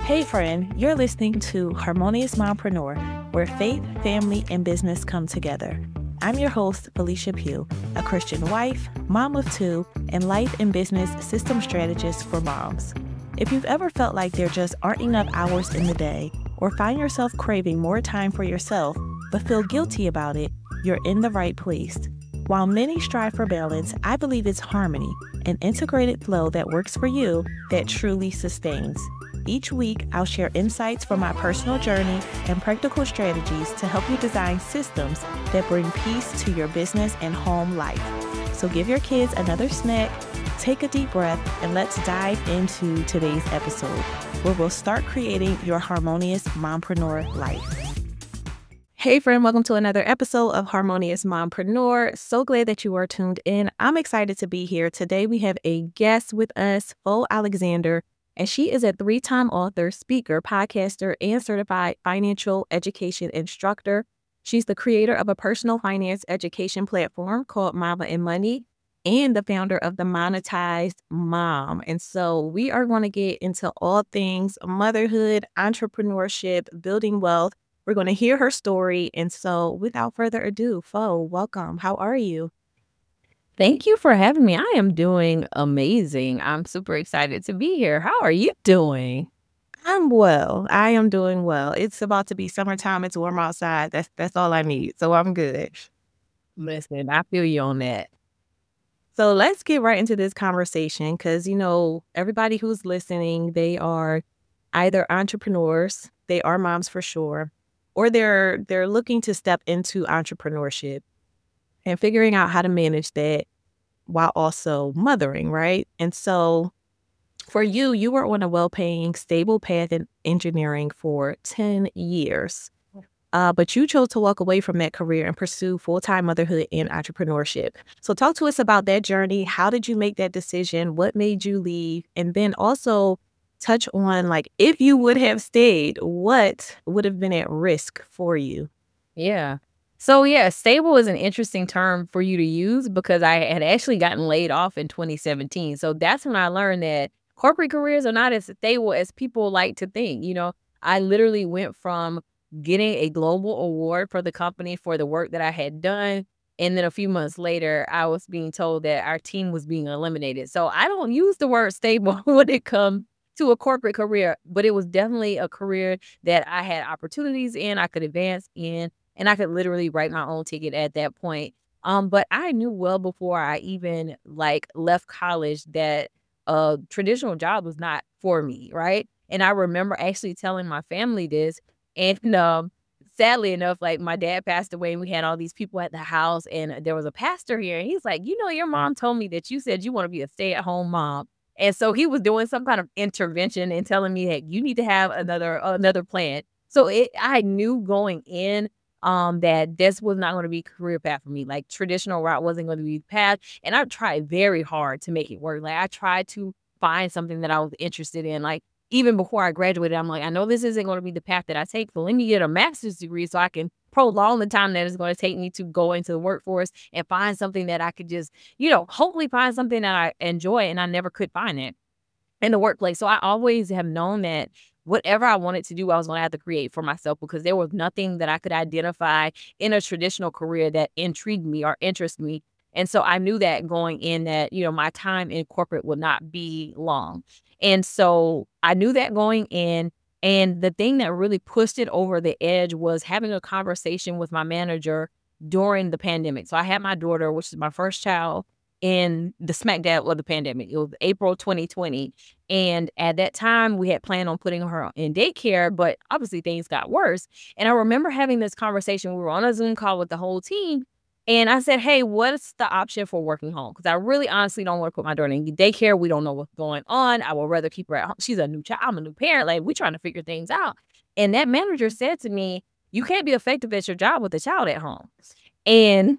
Hey friend, you're listening to Harmonious Mompreneur, where faith, family, and business come together. I'm your host, Felicia Pugh, a Christian wife, mom of two, and life and business system strategist for moms. If you've ever felt like there just aren't enough hours in the day, or find yourself craving more time for yourself, but feel guilty about it, you're in the right place. While many strive for balance, I believe it's harmony, an integrated flow that works for you that truly sustains. Each week, I'll share insights from my personal journey and practical strategies to help you design systems that bring peace to your business and home life. So give your kids another snack, take a deep breath, and let's dive into today's episode, where we'll start creating your harmonious mompreneur life. Hey friend, welcome to another episode of Harmonious Mompreneur. So glad that you are tuned in. I'm excited to be here. Today we have a guest with us, Fo Alexander, and she is a 3-time author, speaker, podcaster, and certified financial education instructor. She's the creator of a personal finance education platform called Mama and Money and the founder of The Monetized Mom. And so we are going to get into all things motherhood, entrepreneurship, building wealth. We're going to hear her story. And so without further ado, Fo, welcome. How are you? Thank you for having me. I am doing amazing. I'm super excited to be here. How are you doing? I'm well. I am doing well. It's about to be summertime. It's warm outside. That's all I need. So I'm good. Listen, I feel you on that. So let's get right into this conversation because, everybody who's listening, they are either entrepreneurs, they are moms for sure, or they're looking to step into entrepreneurship and figuring out how to manage that while also mothering, right? And so for you, you were on a well-paying, stable path in engineering for 10 years. But you chose to walk away from that career and pursue full-time motherhood and entrepreneurship. So talk to us about that journey. How did you make that decision? What made you leave? And then also touch on, if you would have stayed, what would have been at risk for you? Yeah. So yeah, stable is an interesting term for you to use because I had actually gotten laid off in 2017. So that's when I learned that corporate careers are not as stable as people like to think. I literally went from getting a global award for the company for the work that I had done. And then a few months later, I was being told that our team was being eliminated. So I don't use the word stable when it comes to a corporate career, but it was definitely a career that I had opportunities in, I could advance in, and I could literally write my own ticket at that point. But I knew well before I even left college that a traditional job was not for me, right? And I remember actually telling my family this, and sadly enough, my dad passed away, and we had all these people at the house, and there was a pastor here, and he's like, your mom told me that you said you want to be a stay-at-home mom. And so he was doing some kind of intervention and telling me, hey, you need to have another plan. So I knew going in that this was not going to be a career path for me. Like traditional route wasn't going to be the path. And I tried very hard to make it work. I tried to find something that I was interested in. Even before I graduated, I'm like, I know this isn't going to be the path that I take, so let me get a master's degree so I can prolong the time that it's going to take me to go into the workforce and find something that I could just, hopefully find something that I enjoy. And I never could find it in the workplace. So I always have known that whatever I wanted to do, I was going to have to create for myself because there was nothing that I could identify in a traditional career that intrigued me or interested me. And so I knew that going in that, my time in corporate would not be long. And so I knew that going in. And the thing that really pushed it over the edge was having a conversation with my manager during the pandemic. So I had my daughter, which is my first child, in the smack dab of the pandemic. It was April 2020. And at that time, we had planned on putting her in daycare, but obviously things got worse. And I remember having this conversation. We were on a Zoom call with the whole team. And I said, hey, what's the option for working home? Because I really honestly don't want to put my daughter in daycare. We don't know what's going on. I would rather keep her at home. She's a new child. I'm a new parent. We're trying to figure things out. And that manager said to me, you can't be effective at your job with a child at home. And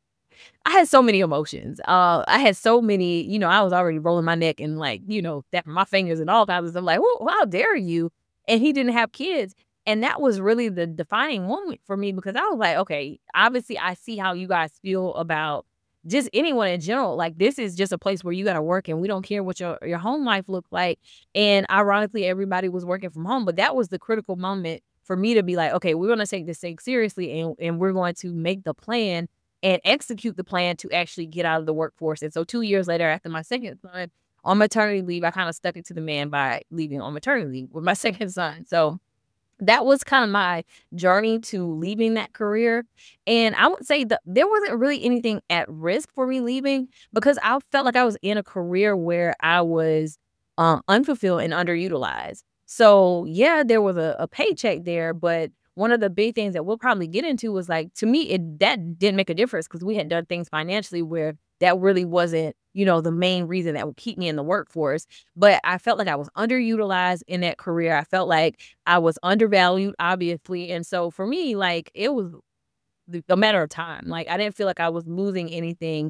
I had so many emotions. I had so many, I was already rolling my neck and tapping my fingers and all kinds of stuff. Well, how dare you? And he didn't have kids. And that was really the defining moment for me because I was like, okay, obviously I see how you guys feel about just anyone in general, like, this is just a place where you gotta work, and we don't care what your home life looked like. And ironically, everybody was working from home, but that was the critical moment for me to be like, "Okay, we're gonna take this thing seriously, and we're going to make the plan and execute the plan to actually get out of the workforce." And so 2 years later, after my second son on maternity leave, I kinda stuck it to the man by leaving on maternity leave with my second son. So that was kind of my journey to leaving that career. And I would say that there wasn't really anything at risk for me leaving because I felt like I was in a career where I was unfulfilled and underutilized. So, yeah, there was a paycheck there. But one of the big things that we'll probably get into was like, to me, that didn't make a difference because we had done things financially where that really wasn't, the main reason that would keep me in the workforce. But I felt like I was underutilized in that career. I felt like I was undervalued, obviously. And so for me, like, it was a matter of time. Like, I didn't feel like I was losing anything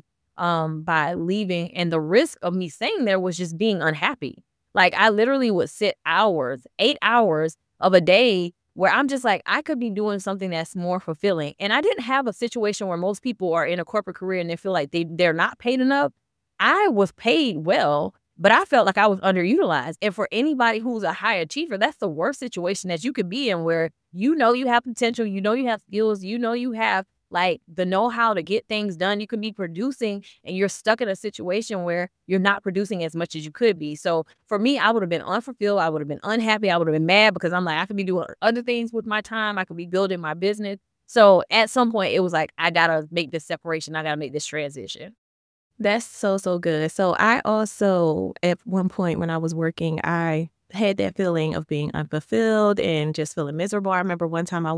by leaving. And the risk of me staying there was just being unhappy. Like, I literally would sit hours, 8 hours of a day where I'm just like, I could be doing something that's more fulfilling. And I didn't have a situation where most people are in a corporate career and they feel like they're not paid enough. I was paid well, but I felt like I was underutilized. And for anybody who's a high achiever, that's the worst situation that you could be in where you have potential, you have skills, you have like the know-how to get things done. You could be producing and you're stuck in a situation where you're not producing as much as you could be. So for me, I would have been unfulfilled. I would have been unhappy. I would have been mad because I'm like, I could be doing other things with my time. I could be building my business. So at some point it was like, I gotta make this separation. I gotta make this transition. That's so, so good. So I also, at one point when I was working, I had that feeling of being unfulfilled and just feeling miserable. I remember one time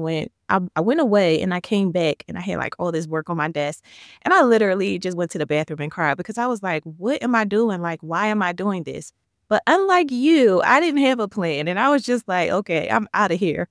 I went away and I came back and I had like all this work on my desk. And I literally just went to the bathroom and cried because I was like, what am I doing? Like, why am I doing this? But unlike you, I didn't have a plan. And I was just like, okay, I'm out of here.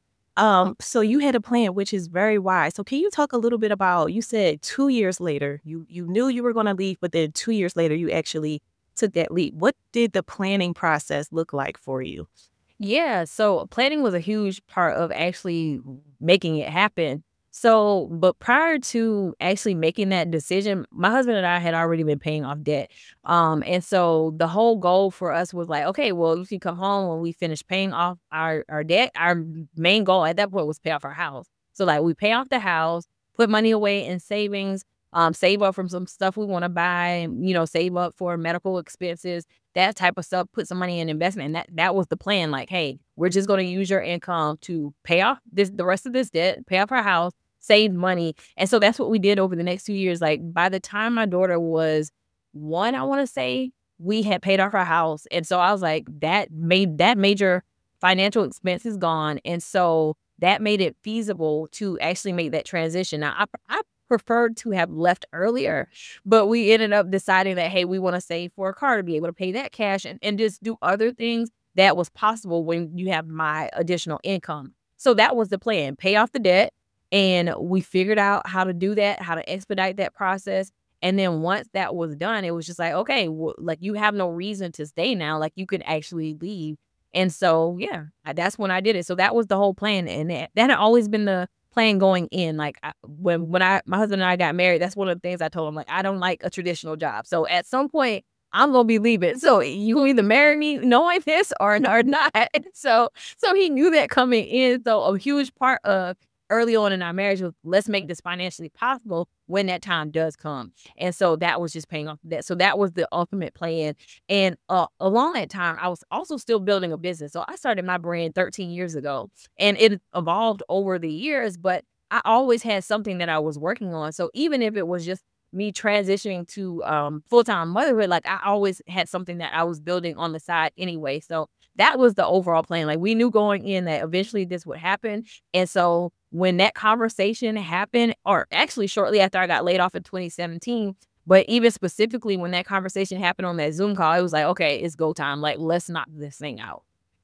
So you had a plan, which is very wise. So can you talk a little bit about, you said 2 years later, you knew you were going to leave, but then 2 years later, you actually took that leap. What did the planning process look like for you? Yeah, so planning was a huge part of actually making it happen. So, but prior to actually making that decision, my husband and I had already been paying off debt. And so the whole goal for us was like, okay, well, you can come home when we finish paying off our debt. Our main goal at that point was pay off our house. So like we pay off the house, put money away in savings, save up from some stuff we want to buy, and, save up for medical expenses, that type of stuff, put some money in investment. And that was the plan. Like, hey, we're just going to use your income to pay off the rest of this debt, pay off our house, save money. And so that's what we did over the next 2 years. Like by the time my daughter was 1, I want to say, we had paid off our house. And so I was like, that major financial expense is gone. And so that made it feasible to actually make that transition. Now, I preferred to have left earlier, but we ended up deciding that, hey, we want to save for a car to be able to pay that cash and just do other things that was possible when you have my additional income. So that was the plan, pay off the debt. And we figured out how to do that, how to expedite that process. And then once that was done, it was just like, okay, well, like you have no reason to stay now. Like you could actually leave. And so, yeah, that's when I did it. So that was the whole plan. And that had always been the plan going in. Like my husband and I got married, that's one of the things I told him, like, I don't like a traditional job. So at some point I'm going to be leaving. So you can either marry me knowing this or not. So he knew that coming in. So a huge part of early on in our marriage was, let's make this financially possible when that time does come. And so that was just paying off that. So that was the ultimate plan. And along that time, I was also still building a business. So I started my brand 13 years ago and it evolved over the years, but I always had something that I was working on. So even if it was just me transitioning to full-time motherhood, like I always had something that I was building on the side anyway. So that was the overall plan. Like we knew going in that eventually this would happen. And so when that conversation happened, or actually shortly after I got laid off in 2017, but even specifically when that conversation happened on that Zoom call, it was like, okay, it's go time. Like, let's knock this thing out.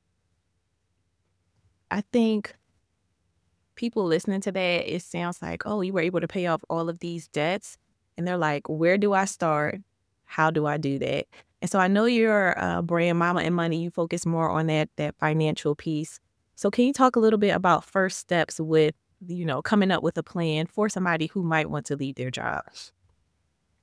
I think people listening to that, it sounds like, oh, you were able to pay off all of these debts. And they're like, where do I start? How do I do that? And so I know you're a brand Mama and Money. You focus more on that financial piece. So can you talk a little bit about first steps with, coming up with a plan for somebody who might want to leave their job?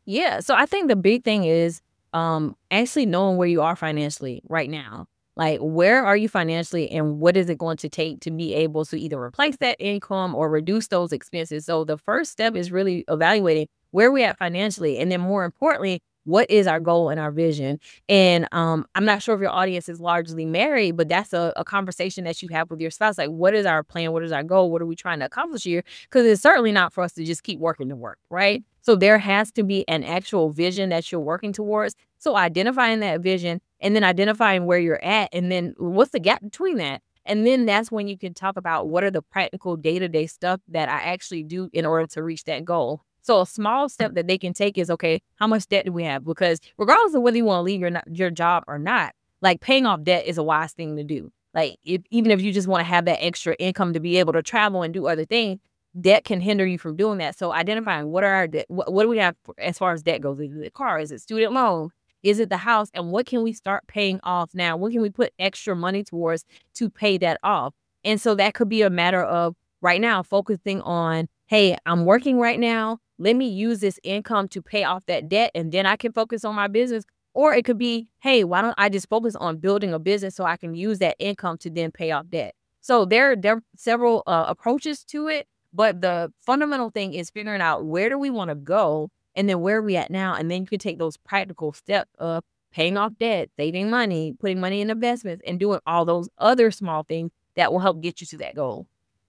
Yeah. So I think the big thing is actually knowing where you are financially right now. Like, where are you financially and what is it going to take to be able to either replace that income or reduce those expenses? So the first step is really evaluating where we at financially. And then more importantly, what is our goal and our vision? And I'm not sure if your audience is largely married, but that's a conversation that you have with your spouse. Like, what is our plan? What is our goal? What are we trying to accomplish here? Because it's certainly not for us to just keep working to work, right? So there has to be an actual vision that you're working towards. So identifying that vision and then identifying where you're at and then what's the gap between that. And then that's when you can talk about what are the practical day-to-day stuff that I actually do in order to reach that goal. So a small step that they can take is, okay, how much debt do we have? Because regardless of whether you want to leave your job or not, like paying off debt is a wise thing to do. Like even if you just want to have that extra income to be able to travel and do other things, debt can hinder you from doing that. So identifying what are our debt, what do we have as far as debt goes? Is it the car? Is it student loan? Is it the house? And what can we start paying off now? What can we put extra money towards to pay that off? And so that could be a matter of right now focusing on, hey, I'm working right now. Let me use this income to pay off that debt and then I can focus on my business. Or it could be, hey, why don't I just focus on building a business so I can use that income to then pay off debt? So there are several approaches to it. But the fundamental thing is figuring out where do we want to go and then where are we at now? And then you can take those practical steps of paying off debt, saving money, putting money in investments, and doing all those other small things that will help get you to that goal.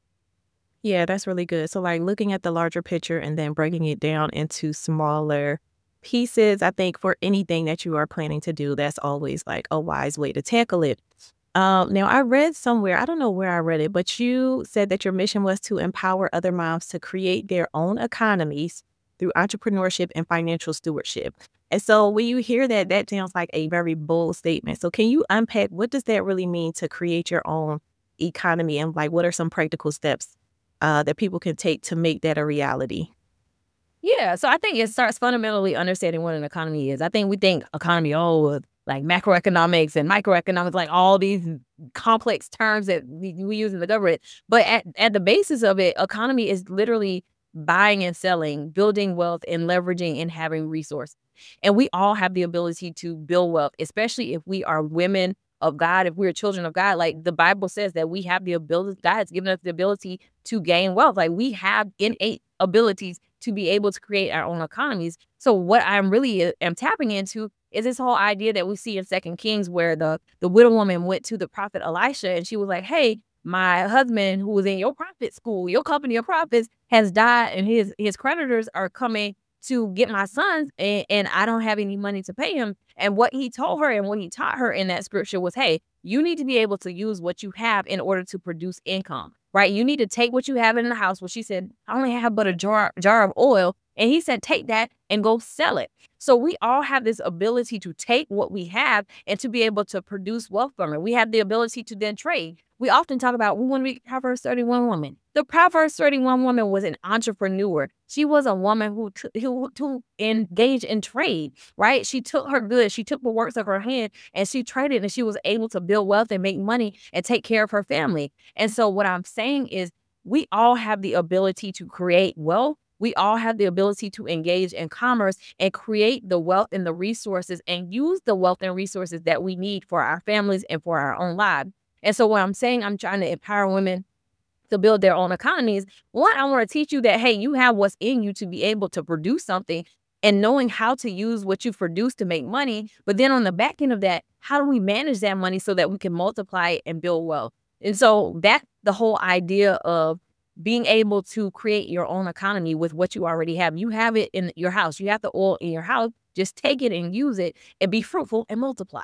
Yeah, that's really good. So, like looking at the larger picture and then breaking it down into smaller pieces, I think for anything that you are planning to do, that's always like a wise way to tackle it. Now, I read somewhere, I don't know where I read it, but you said that your mission was to empower other moms to create their own economies through entrepreneurship and financial stewardship. And so when you hear that, that sounds like a very bold statement. So can you unpack what does that really mean to create your own economy and like what are some practical steps that people can take to make that a reality? Yeah, so I think it starts fundamentally understanding what an economy is. I think we think economy, like macroeconomics and microeconomics, like all these complex terms that we use in the government. But at the basis of it, economy is literally buying and selling, building wealth and leveraging and having resources. And we all have the ability to build wealth, especially if we are women of God, if we're children of God. Like the Bible says that we have the ability, God has given us the ability to gain wealth. Like we have innate abilities to be able to create our own economies. So what I'm really am tapping into is this whole idea that we see in Second Kings where the widow woman went to the prophet Elisha and she was like, hey, my husband who was in your prophet school, your company of prophets has died and his creditors are coming to get my sons and I don't have any money to pay him. And what he told her and what he taught her in that scripture was, hey, you need to be able to use what you have in order to produce income, right? You need to take what you have in the house. Well, she said, I only have but a jar of oil. And he said, take that and go sell it. So we all have this ability to take what we have and to be able to produce wealth from it. We have the ability to then trade. We often talk about we want to be Proverbs 31 woman. The Proverbs 31 woman was an entrepreneur. She was a woman who engaged in trade, right? She took her goods, she took the works of her hand and she traded and she was able to build wealth and make money and take care of her family. And so what I'm saying is we all have the ability to create wealth. We all have the ability to engage in commerce and create the wealth and the resources and use the wealth and resources that we need for our families and for our own lives. And so what I'm saying, I'm trying to empower women to build their own economies. One, I want to teach you that, hey, you have what's in you to be able to produce something and knowing how to use what you've produced to make money. But then on the back end of that, how do we manage that money so that we can multiply it and build wealth? And so that's the whole idea of being able to create your own economy with what you already have. You have it in your house. You have the oil in your house. Just take it and use it and be fruitful and multiply.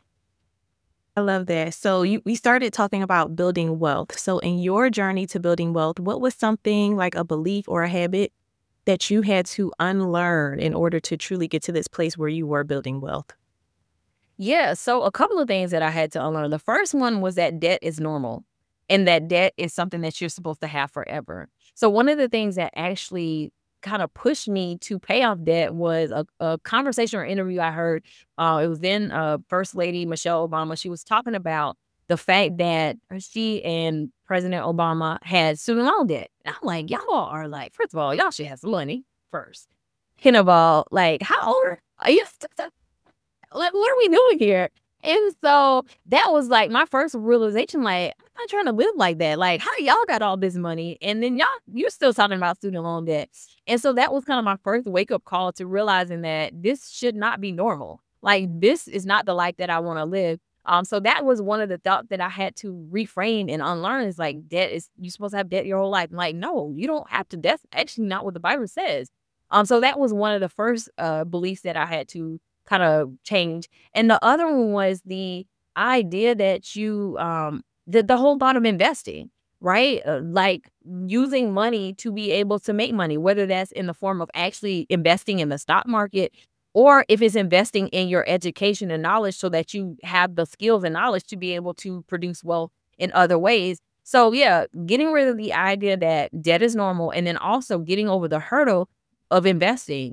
I love that. So we started talking about building wealth. So in your journey to building wealth, what was something like a belief or a habit that you had to unlearn in order to truly get to this place where you were building wealth? Yeah, so a couple of things that I had to unlearn. The first one was that debt is normal and that debt is something that you're supposed to have forever. So one of the things that actually kind of pushed me to pay off debt was a conversation or interview I heard. It was then First Lady Michelle Obama. She was talking about the fact that she and President Obama had student loan debt. And I'm like, y'all are like, first of all, y'all should have some money first. thinking about, like, how old are you? Like, what are we doing here? And so that was like my first realization, like, I'm not trying to live like that. Like, how y'all got all this money? And then you're still talking about student loan debt. And so that was kind of my first wake up call to realizing that this should not be normal. Like, this is not the life that I want to live. So that was one of the thoughts that I had to reframe and unlearn, is like, debt is, you're supposed to have debt your whole life. I'm like, no, you don't have to. That's actually not what the Bible says. So that was one of the first beliefs that I had to kind of change. And the other one was the idea that the whole thought of investing, right? Like using money to be able to make money, whether that's in the form of actually investing in the stock market, or if it's investing in your education and knowledge so that you have the skills and knowledge to be able to produce wealth in other ways. So yeah, getting rid of the idea that debt is normal, and then also getting over the hurdle of investing.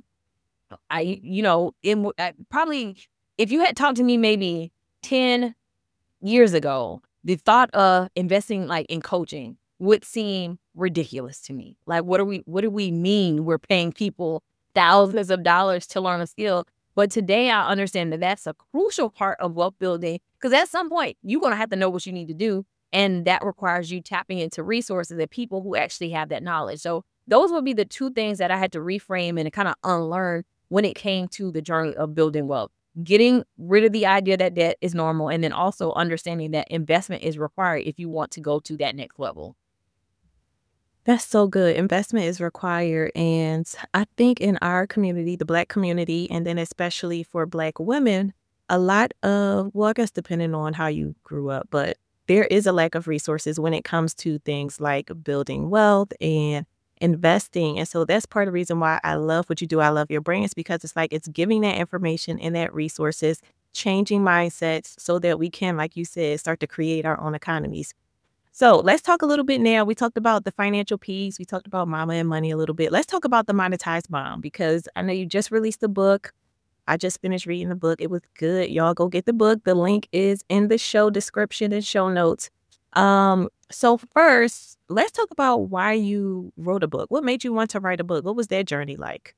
Probably if you had talked to me maybe 10 years ago, the thought of investing like in coaching would seem ridiculous to me. Like, what do we mean we're paying people thousands of dollars to learn a skill? But today I understand that that's a crucial part of wealth building, because at some point you're going to have to know what you need to do. And that requires you tapping into resources and people who actually have that knowledge. So those would be the two things that I had to reframe and kind of unlearn when it came to the journey of building wealth. Getting rid of the idea that debt is normal, and then also understanding that investment is required if you want to go to that next level. That's so good. Investment is required. And I think in our community, the Black community, and then especially for Black women, a lot of, well, I guess depending on how you grew up, but there is a lack of resources when it comes to things like building wealth and investing. And so that's part of the reason why I love what you do. I love your brand. It's because it's like it's giving that information and that resources, changing mindsets so that we can, like you said, start to create our own economies. So let's talk a little bit now. We talked about the financial piece. We talked about mama and money a little bit. Let's talk about the monetized mom, because I know you just released the book. I just finished reading the book. It was good. Y'all go get the book. The link is in the show description and show notes. So first, let's talk about why you wrote a book. What made you want to write a book? What was that journey like?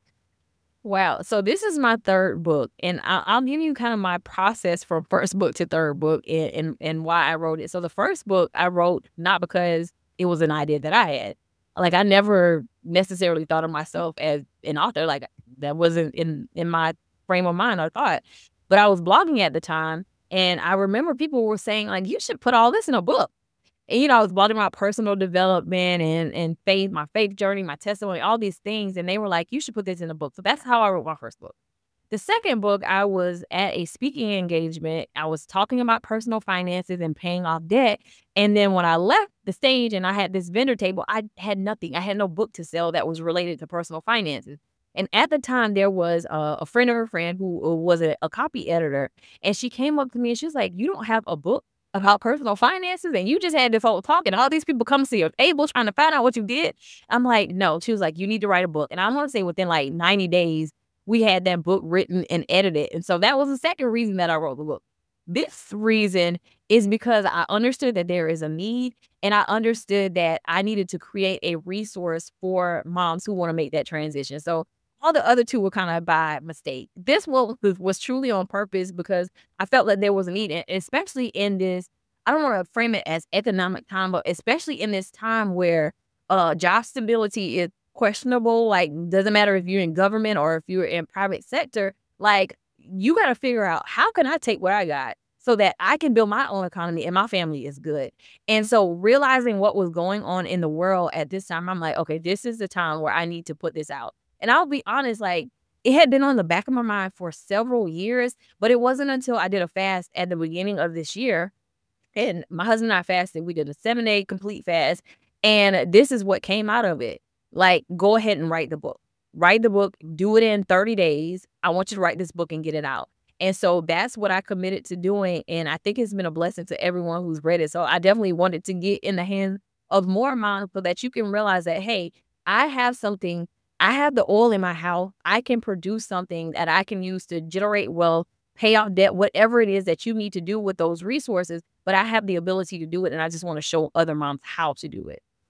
Wow. So this is my third book, and I'll give you kind of my process from first book to third book, and why I wrote it. So the first book I wrote not because it was an idea that I had. Like, I never necessarily thought of myself as an author. Like, that wasn't in my frame of mind or thought. But I was blogging at the time, and I remember people were saying, like, you should put all this in a book. And, I was blogging about personal development and faith, my faith journey, my testimony, all these things. And they were like, you should put this in a book. So that's how I wrote my first book. The second book, I was at a speaking engagement. I was talking about personal finances and paying off debt. And then when I left the stage and I had this vendor table, I had nothing. I had no book to sell that was related to personal finances. And at the time, there was a friend of her friend who was a copy editor. And she came up to me and she was like, you don't have a book about personal finances, and you just had this whole talk, and all these people come to your table trying to find out what you did. I'm like, no. She was like, you need to write a book. And I want to say within like 90 days, we had that book written and edited. And so that was the second reason that I wrote the book. This reason is because I understood that there is a need, and I understood that I needed to create a resource for moms who want to make that transition. So all the other two were kind of by mistake. This one was truly on purpose because I felt that there was a need, and especially in this, I don't want to frame it as economic time, but especially in this time where job stability is questionable. Like, doesn't matter if you're in government or if you're in private sector, like, you got to figure out, how can I take what I got so that I can build my own economy and my family is good? And so realizing what was going on in the world at this time, I'm like, okay, this is the time where I need to put this out. And I'll be honest, like, it had been on the back of my mind for several years, but it wasn't until I did a fast at the beginning of this year. And my husband and I fasted. We did a 7-day complete fast. And this is what came out of it. Like, go ahead and write the book. Write the book. Do it in 30 days. I want you to write this book and get it out. And so that's what I committed to doing. And I think it's been a blessing to everyone who's read it. So I definitely wanted to get in the hands of more moms so that you can realize that, hey, I have something. I have the oil in my house. I can produce something that I can use to generate wealth, pay off debt, whatever it is that you need to do with those resources. But I have the ability to do it, and I just want to show other moms how to do it.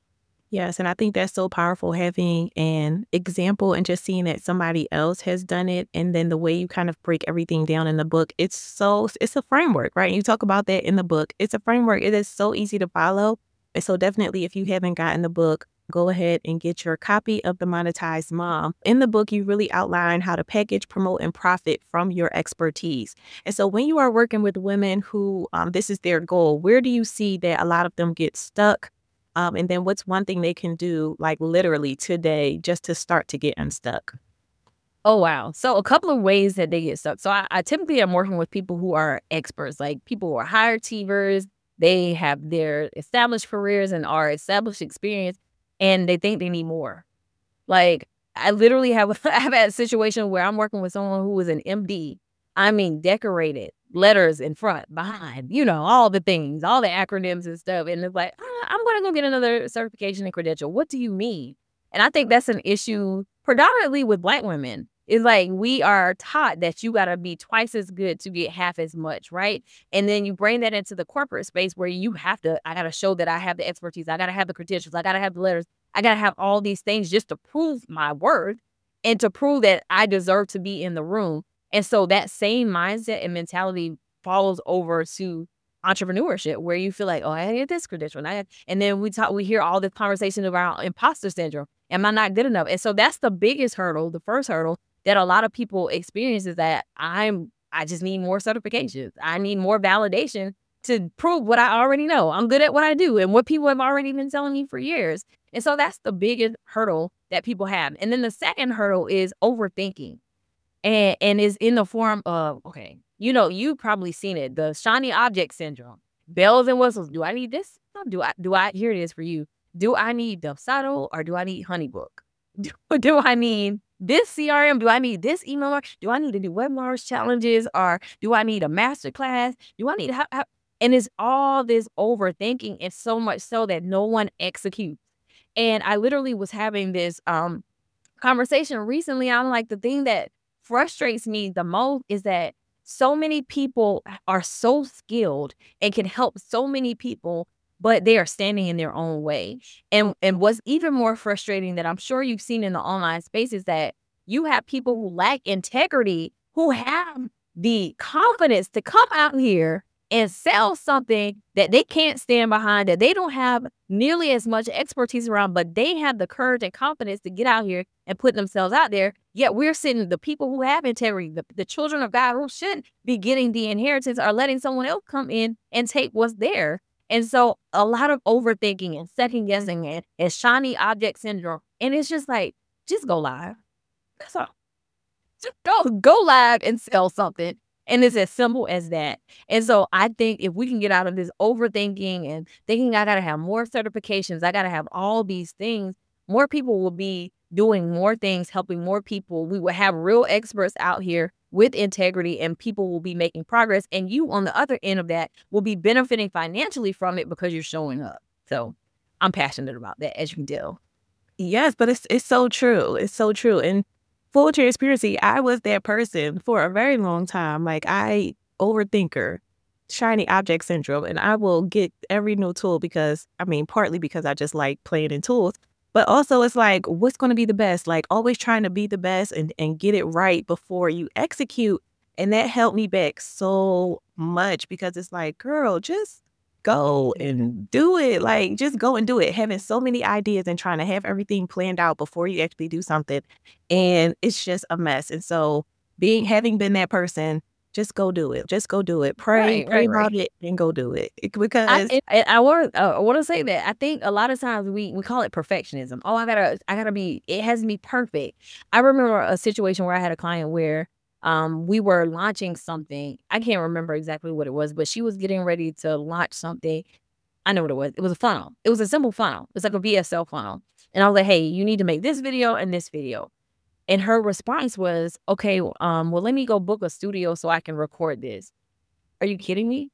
Yes, and I think that's so powerful having an example and just seeing that somebody else has done it, and then the way you kind of break everything down in the book, it's a framework, right? You talk about that in the book. It's a framework. It is so easy to follow. And so definitely if you haven't gotten the book, go ahead and get your copy of The Monetized Mom. In the book, you really outline how to package, promote, and profit from your expertise. And so when you are working with women who this is their goal, where do you see that a lot of them get stuck? And then what's one thing they can do, like literally today, just to start to get unstuck? Oh, wow. So a couple of ways that they get stuck. So I typically am working with people who are experts, like people who are high achievers. They have their established careers and are established experience, and they think they need more. Like, I literally have I've had a situation where I'm working with someone who is an MD. I mean, decorated, letters in front, behind, all the things, all the acronyms and stuff. And it's like, I'm going to go get another certification and credential. What do you mean? And I think that's an issue predominantly with Black women. It's like we are taught that you got to be twice as good to get half as much, right? And then you bring that into the corporate space where I got to show that I have the expertise. I got to have the credentials. I got to have the letters. I got to have all these things just to prove my worth and to prove that I deserve to be in the room. And so that same mindset and mentality falls over to entrepreneurship, where you feel like, oh, I get this credential. And then we hear all this conversation about imposter syndrome. Am I not good enough? And so that's the biggest hurdle, the first hurdle that a lot of people experience, is that I just need more certifications. I need more validation to prove what I already know. I'm good at what I do and what people have already been telling me for years. And so that's the biggest hurdle that people have. And then the second hurdle is overthinking. And is in the form of, okay, you've probably seen it, the shiny object syndrome. Bells and whistles. Do I need this? No, here it is for you. Do I need Dubsado or do I need Honeybook? Do I need this CRM? Do I need this email? Do I need to do webinars, challenges, or do I need a master class? Do I need and it's all this overthinking, and so much so that no one executes. And I literally was having this conversation recently. I'm like, the thing that frustrates me the most is that so many people are so skilled and can help so many people, but they are standing in their own way. And what's even more frustrating, that I'm sure you've seen in the online space, is that you have people who lack integrity, who have the confidence to come out here and sell something that they can't stand behind, that they don't have nearly as much expertise around, but they have the courage and confidence to get out here and put themselves out there. Yet we're sitting, the people who have integrity, the children of God who shouldn't be getting the inheritance, are letting someone else come in and take what's there. And so a lot of overthinking and second guessing and shiny object syndrome. And it's just like, just go live. That's all. Just go live and sell something. And it's as simple as that. And so I think if we can get out of this overthinking and thinking I got to have more certifications, I got to have all these things, more people will be doing more things, helping more people. We will have real experts out here with integrity, and people will be making progress. And you on the other end of that will be benefiting financially from it because you're showing up. So I'm passionate about that, as you can tell. Yes, but it's so true. It's so true. And full transparency, I was that person for a very long time. Like, I overthinker, shiny object syndrome, and I will get every new tool because, partly because I just like playing in tools, but also it's like, what's going to be the best? Like, always trying to be the best and get it right before you execute. And that helped me back so much, because it's like, girl, just go and do it. Like, just go and do it. Having so many ideas and trying to have everything planned out before you actually do something. And it's just a mess. And so having been that person, just go do it. Just go do it. Pray about it and go do it. Because I want to say that I think a lot of times we call it perfectionism. Oh, I gotta be, it has to be perfect. I remember a situation where I had a client where we were launching something. I can't remember exactly what it was, but she was getting ready to launch something. I know what it was. It was a funnel. It was a simple funnel. It's like a VSL funnel. And I was like, hey, you need to make this video and this video. And her response was, okay, well, let me go book a studio so I can record this. Are you kidding me?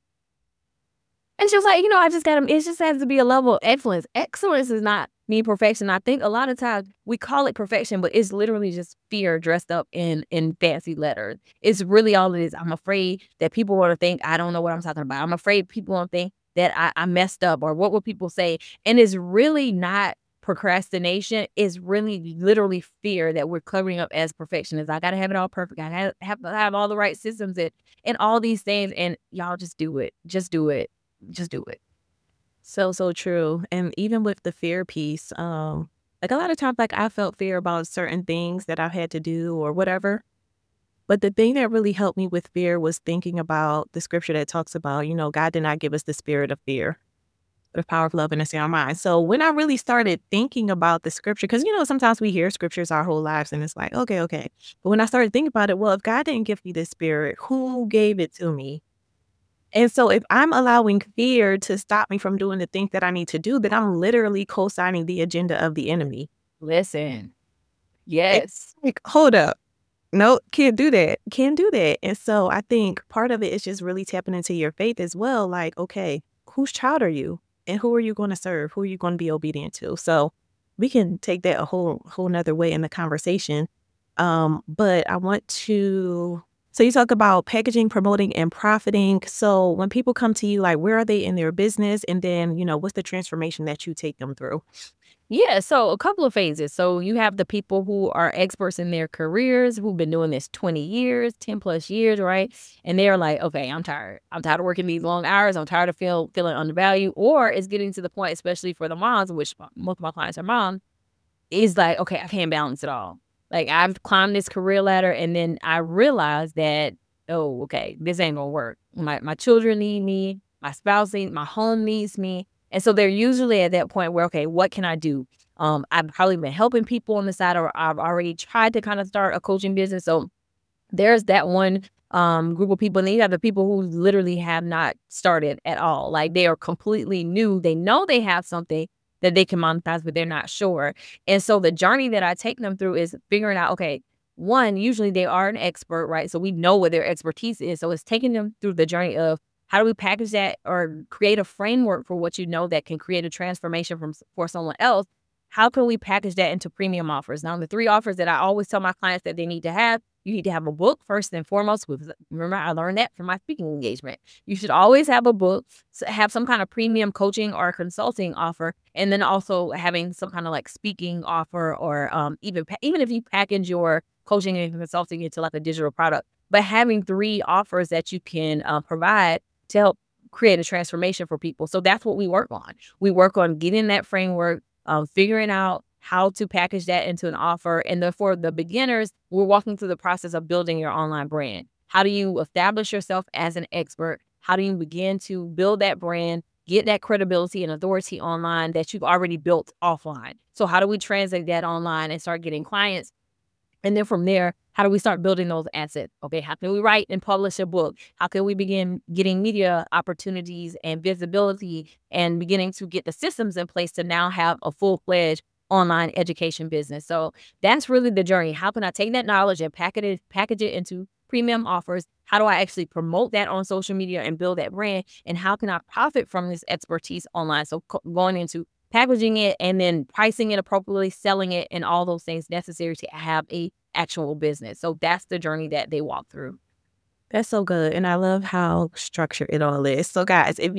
And she was like, I just got to, it just has to be a level of excellence. Excellence is not mean perfection. I think a lot of times we call it perfection, but it's literally just fear dressed up in fancy letters. It's really all it is. I'm afraid that people want to think I don't know what I'm talking about. I'm afraid people want to think that I messed up, or what will people say? And it's really not procrastination is really literally fear that we're covering up as perfectionists. I gotta have it all perfect. I gotta have all the right systems and all these things. And y'all just do it. Just do it. Just do it. So, so true. And even with the fear piece, like a lot of times, like I felt fear about certain things that I've had to do or whatever. But the thing that really helped me with fear was thinking about the scripture that talks about, God did not give us the spirit of fear, but of power of love and a sound mind. So when I really started thinking about the scripture, because, sometimes we hear scriptures our whole lives and it's like, okay. But when I started thinking about it, well, if God didn't give me this spirit, who gave it to me? And so if I'm allowing fear to stop me from doing the things that I need to do, then I'm literally co-signing the agenda of the enemy. Listen. It's like, hold up. No, can't do that. Can't do that. And so I think part of it is just really tapping into your faith as well. Like, okay, whose child are you? And who are you going to serve? Who are you going to be obedient to? So we can take that a whole nother way in the conversation. But I want to, so you talk about packaging, promoting, and profiting. So when people come to you, like, where are they in their business? And then, what's the transformation that you take them through? Yeah, so a couple of phases. So you have the people who are experts in their careers, who've been doing this 20 years, 10 plus years, right? And they're like, okay, I'm tired. I'm tired of working these long hours. I'm tired of feeling undervalued. Or it's getting to the point, especially for the moms, which most of my clients are moms, is like, okay, I can't balance it all. Like I've climbed this career ladder and then I realized that, oh, okay, this ain't gonna work. My children need me, my spouse needs, my home needs me. And so they're usually at that point where, okay, what can I do? I've probably been helping people on the side, or I've already tried to kind of start a coaching business. So there's that one group of people. And then you have the people who literally have not started at all. Like they are completely new. They know they have something that they can monetize, but they're not sure. And so the journey that I take them through is figuring out, okay, one, usually they are an expert, right? So we know what their expertise is. So it's taking them through the journey of how do we package that or create a framework for what you know that can create a transformation for someone else? How can we package that into premium offers? Now, the 3 offers that I always tell my clients that they need to have, you need to have a book first and foremost. Remember, I learned that from my speaking engagement. You should always have a book, have some kind of premium coaching or consulting offer, and then also having some kind of like speaking offer, or even if you package your coaching and consulting into like a digital product, but having 3 offers that you can provide to help create a transformation for people. So that's what we work on. We work on getting that framework, figuring out how to package that into an offer. And then for the beginners, we're walking through the process of building your online brand. How do you establish yourself as an expert? How do you begin to build that brand, get that credibility and authority online that you've already built offline? So how do we translate that online and start getting clients? And then from there, how do we start building those assets? Okay, how can we write and publish a book? How can we begin getting media opportunities and visibility and beginning to get the systems in place to now have a full-fledged online education business? So that's really the journey. How can I take that knowledge and package it into premium offers? How do I actually promote that on social media and build that brand? And how can I profit from this expertise online? So going into packaging it and then pricing it appropriately, selling it, and all those things necessary to have a actual business. So that's the journey that they walk through. That's so good. And I love how structured it all is. So guys, if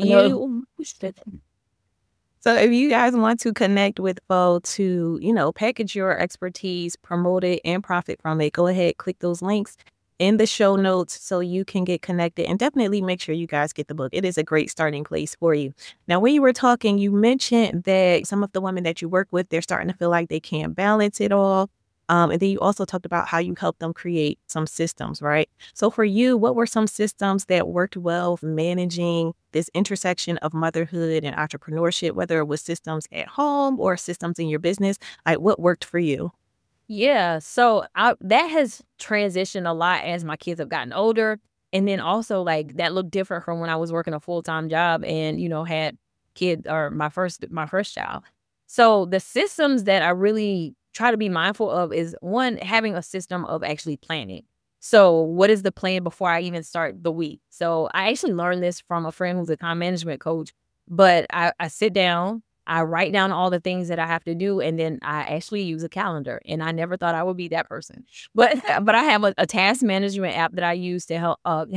you guys want to connect with Bo to, package your expertise, promote it, and profit from it, go ahead, click those links in the show notes so you can get connected, and definitely make sure you guys get the book. It is a great starting place for you. Now, when you were talking, you mentioned that some of the women that you work with, they're starting to feel like they can't balance it all. And then you also talked about how you helped them create some systems, right? So for you, what were some systems that worked well for managing this intersection of motherhood and entrepreneurship, whether it was systems at home or systems in your business? Like, what worked for you? Yeah, so that has transitioned a lot as my kids have gotten older. And then also like that looked different from when I was working a full-time job and, had kids, or my first child. So the systems that I really try to be mindful of is, one, having a system of actually planning. So what is the plan before I even start the week? So I actually learned this from a friend who's a time management coach, but I sit down, I write down all the things that I have to do, and then I actually use a calendar. And I never thought I would be that person, but I have a task management app that I use to help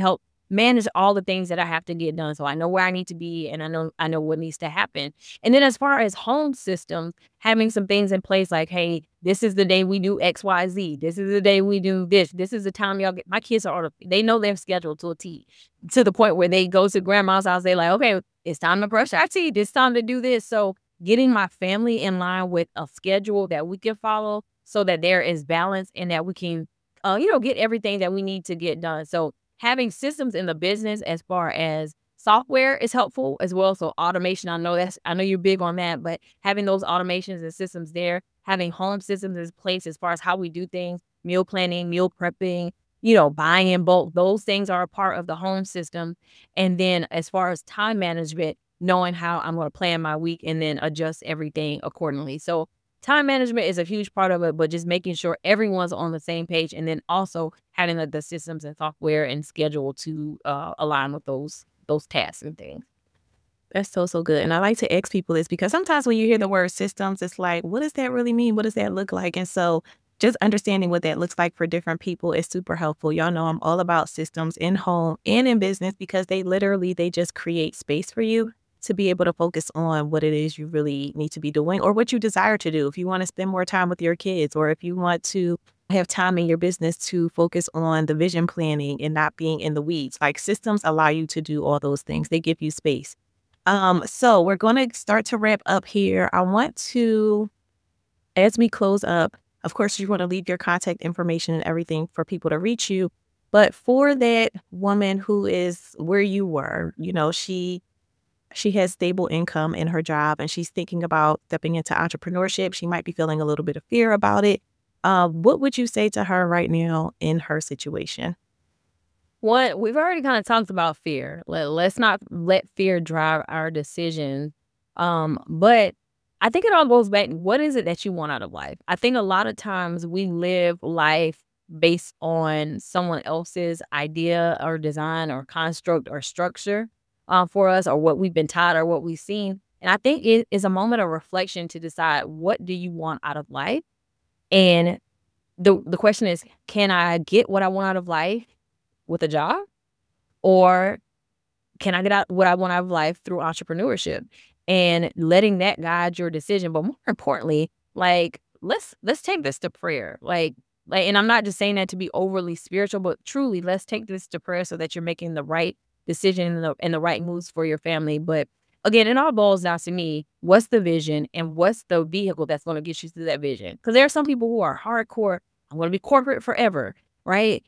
manage all the things that I have to get done. So I know where I need to be, and I know what needs to happen. And then as far as home systems, having some things in place like, hey, this is the day we do XYZ. This is the day we do this. This is the time y'all get. My kids they know their schedule to a T, to the point where they go to grandma's house. They're like, okay, it's time to brush our teeth. It's time to do this. So getting my family in line with a schedule that we can follow so that there is balance and that we can, get everything that we need to get done. So having systems in the business as far as software is helpful as well. So automation, I know you're big on that, but having those automations and systems there, having home systems in place as far as how we do things, meal planning, meal prepping, buying in bulk, those things are a part of the home system. And then as far as time management, knowing how I'm going to plan my week and then adjust everything accordingly. So time management is a huge part of it, but just making sure everyone's on the same page, and then also having the systems and software and schedule to align with those tasks and things. That's so good. And I like to ask people this because sometimes when you hear the word systems, it's like, what does that really mean? What does that look like? And so just understanding what that looks like for different people is super helpful. Y'all know I'm all about systems in home and in business because they just create space for you to be able to focus on what it is you really need to be doing or what you desire to do. If you want to spend more time with your kids, or if you want to have time in your business to focus on the vision planning and not being in the weeds, like systems allow you to do all those things. They give you space. So we're going to start to wrap up here. I want to, as we close up, of course, you want to leave your contact information and everything for people to reach you. But for that woman who is where you were, she has stable income in her job and she's thinking about stepping into entrepreneurship. She might be feeling a little bit of fear about it. What would you say to her right now in her situation? One, we've already kind of talked about fear. Let's not let fear drive our decisions. But I think it all goes back. What is it that you want out of life? I think a lot of times we live life based on someone else's idea or design or construct or structure for us, or what we've been taught or what we've seen. And I think it is a moment of reflection to decide, what do you want out of life? And the question is, can I get what I want out of life with a job, or can I get out what I want out of life through entrepreneurship? And letting that guide your decision. But more importantly, let's take this to prayer. And I'm not just saying that to be overly spiritual, but truly, let's take this to prayer so that you're making the right decision and the right moves for your family. But again, it all boils down to me. What's the vision and what's the vehicle that's going to get you to that vision? Because there are some people who are hardcore. I'm going to be corporate forever, right?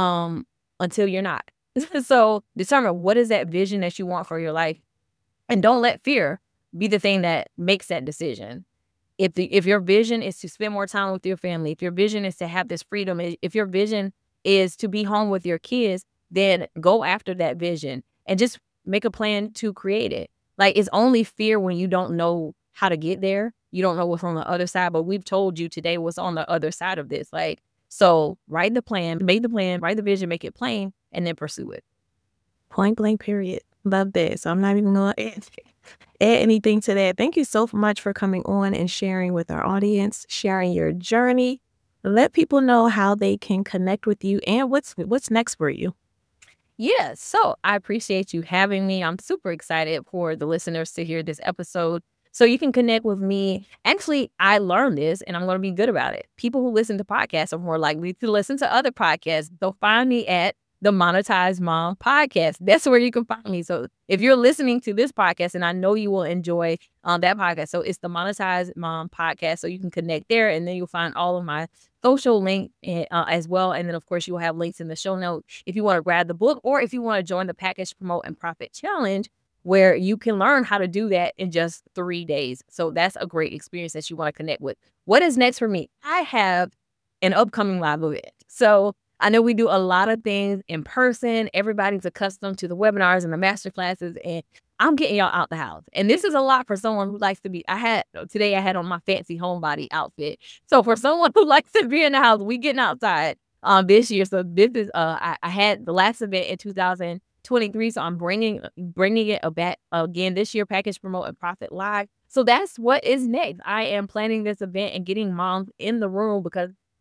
Until you're not. So determine what is that vision that you want for your life, and don't let fear be the thing that makes that decision. If your vision is to spend more time with your family, if your vision is to have this freedom, if your vision is to be home with your kids, then go after that vision and just make a plan to create it. It's only fear when you don't know how to get there. You don't know what's on the other side, but we've told you today what's on the other side of this. So write the plan, make the plan, write the vision, make it plain, and then pursue it. Point blank, period. Love that. So I'm not even going to add anything to that. Thank you so much for coming on and sharing with our audience, sharing your journey. Let people know how they can connect with you and what's next for you. Yeah, so I appreciate you having me. I'm super excited for the listeners to hear this episode. So you can connect with me. Actually, I learned this and I'm going to be good about it. People who listen to podcasts are more likely to listen to other podcasts. So find me at the Monetized Mom Podcast. That's where you can find me. So if you're listening to this podcast, and I know you will enjoy that podcast. So it's the Monetized Mom Podcast. So you can connect there, and then you'll find all of my social link as well. And then, of course, you will have links in the show notes if you want to grab the book, or if you want to join the Package, Promote, and Profit Challenge, where you can learn how to do that in just 3 days. So that's a great experience that you want to connect with. What is next for me? I have an upcoming live event. So I know we do a lot of things in person. Everybody's accustomed to the webinars and the master classes, and I'm getting y'all out the house. And this is a lot for someone who likes to be, today I had on my fancy homebody outfit. So for someone who likes to be in the house, we getting outside this year. So this is, I had the last event in 2023. So I'm bringing it back again this year, Package, Promote, and Profit Live. So that's what is next. I am planning this event and getting moms in the room, because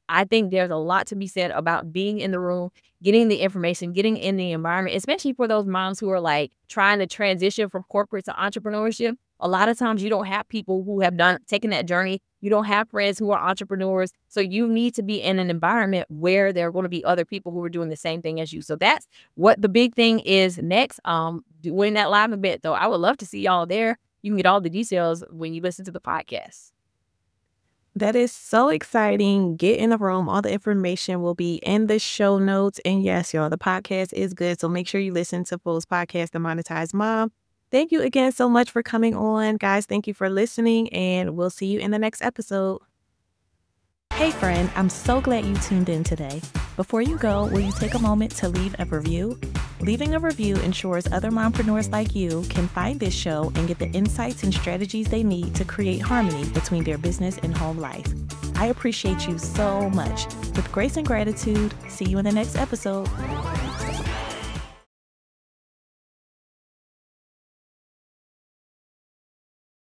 I think there's a lot to be said about being in the room, getting the information, getting in the environment, especially for those moms who are like trying to transition from corporate to entrepreneurship. A lot of times you don't have people who have taken that journey. You don't have friends who are entrepreneurs. So you need to be in an environment where there are going to be other people who are doing the same thing as you. So that's what the big thing is next. Doing that live event though, I would love to see y'all there. You can get all the details when you listen to the podcast. That is so exciting. Get in the room. All the information will be in the show notes. And yes, y'all, the podcast is good. So make sure you listen to Full's podcast, The Monetized Mom. Thank you again so much for coming on. Guys, thank you for listening, and we'll see you in the next episode. Hey friend, I'm so glad you tuned in today. Before you go, will you take a moment to leave a review? Leaving a review ensures other mompreneurs like you can find this show and get the insights and strategies they need to create harmony between their business and home life. I appreciate you so much. With grace and gratitude, see you in the next episode.